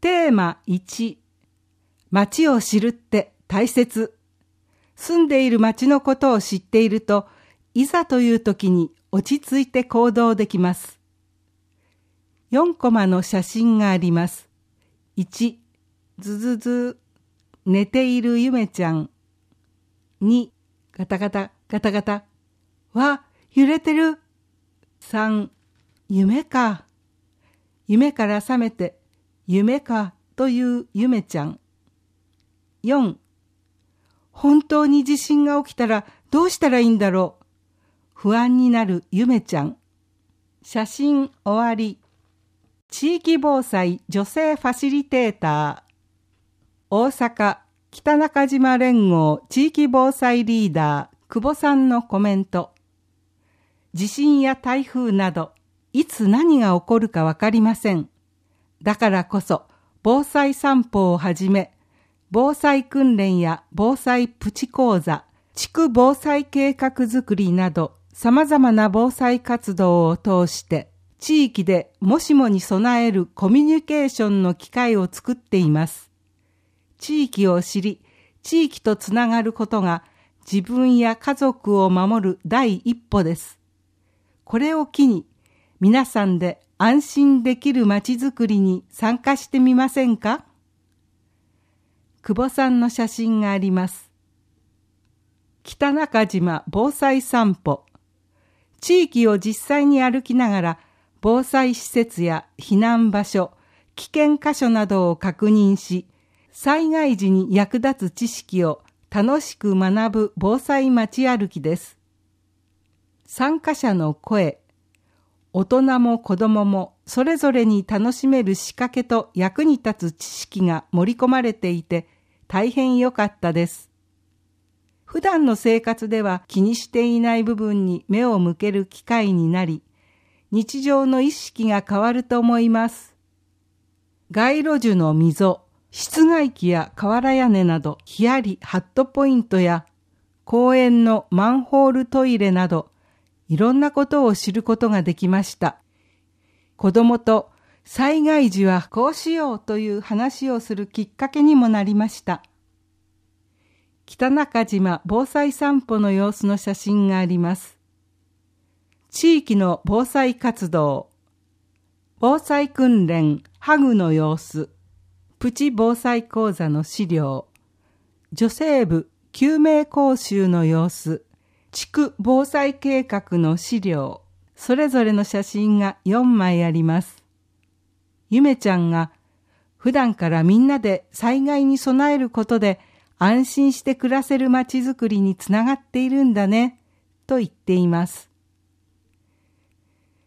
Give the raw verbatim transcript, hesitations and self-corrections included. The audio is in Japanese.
テーマいち、町を知るって大切。住んでいる町のことを知っていると、いざという時に落ち着いて行動できます。よんコマの写真があります。いち、ずずず、寝ているゆめちゃん。に、ガタガタガタガタ。わ、揺れてる。さん、夢か。夢から覚めて、夢かというゆめちゃん。よん、本当に地震が起きたらどうしたらいいんだろう。不安になるゆめちゃん。写真終わり。地域防災女性ファシリテーター。大阪北中島連合地域防災リーダー久保さんのコメント。地震や台風など、いつ何が起こるかわかりません。だからこそ、防災散歩をはじめ、防災訓練や防災プチ講座、地区防災計画づくりなど、様々な防災活動を通して、地域でもしもに備えるコミュニケーションの機会を作っています。地域を知り、地域とつながることが自分や家族を守る第一歩です。これを機に、皆さんで安心できるまちづくりに参加してみませんか？久保さんの写真があります。北中島防災散歩。地域を実際に歩きながら、防災施設や避難場所、危険箇所などを確認し、災害時に役立つ知識を楽しく学ぶ防災街歩きです。参加者の声、大人も子どももそれぞれに楽しめる仕掛けと役に立つ知識が盛り込まれていて大変良かったです。普段の生活では気にしていない部分に目を向ける機会になり、日常の意識が変わると思います。街路樹の溝、室外機や瓦屋根などヒヤリハットポイントや公園のマンホールトイレなどいろんなことを知ることができました。子供と災害時はこうしようという話をするきっかけにもなりました。北中島防災散歩の様子の写真があります。地域の防災活動、防災訓練ハグの様子、プチ防災講座の資料、女性部救命講習の様子、地区防災計画の資料、それぞれの写真がよんまいあります。ゆめちゃんが普段からみんなで災害に備えることで安心して暮らせるまちづくりにつながっているんだねと言っています。